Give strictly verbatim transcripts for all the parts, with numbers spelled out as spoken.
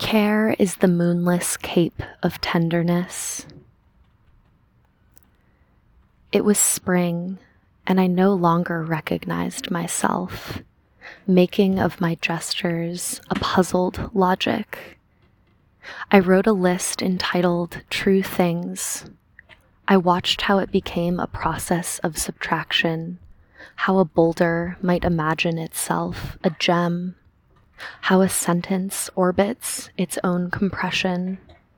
Care is the moonless cape of tenderness. It was spring, and I no longer recognized myself, making of my gestures a puzzled logic. I wrote a list entitled True Things. I watched how it became a process of subtraction, how a boulder might imagine itself a gem, how a sentence orbits its own compression.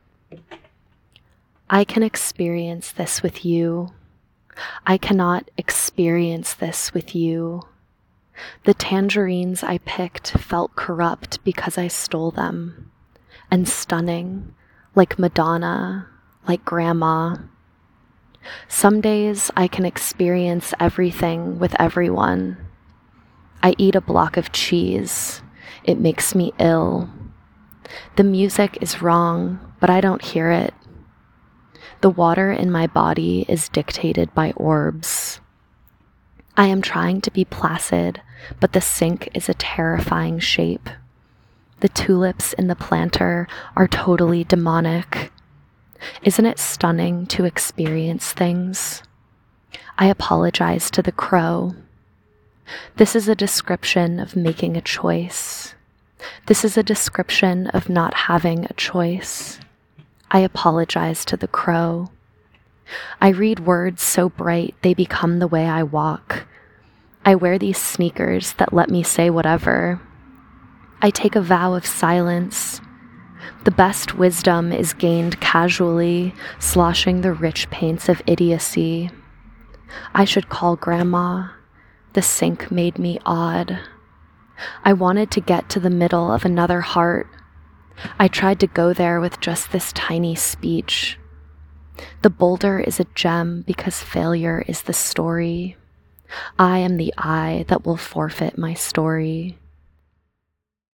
I can experience this with you. I cannot experience this with you. The tangerines I picked felt corrupt because I stole them, and stunning, like Madonna, like Grandma. Some days I can experience everything with everyone. I eat a block of cheese. It makes me ill. The music is wrong, but I don't hear it. The water in my body is dictated by orbs. I am trying to be placid, but the sink is a terrifying shape. The tulips in the planter are totally demonic. Isn't it stunning to experience things? I apologize to the crow. This is a description of making a choice. This is a description of not having a choice. I apologize to the crow. I read words so bright they become the way I walk. I wear these sneakers that let me say whatever. I take a vow of silence. The best wisdom is gained casually, sloshing the rich paints of idiocy. I should call Grandma. The sink made me odd. I wanted to get to the middle of another heart. I tried to go there with just this tiny speech. The boulder is a gem because failure is the story. I am the I that will forfeit my story.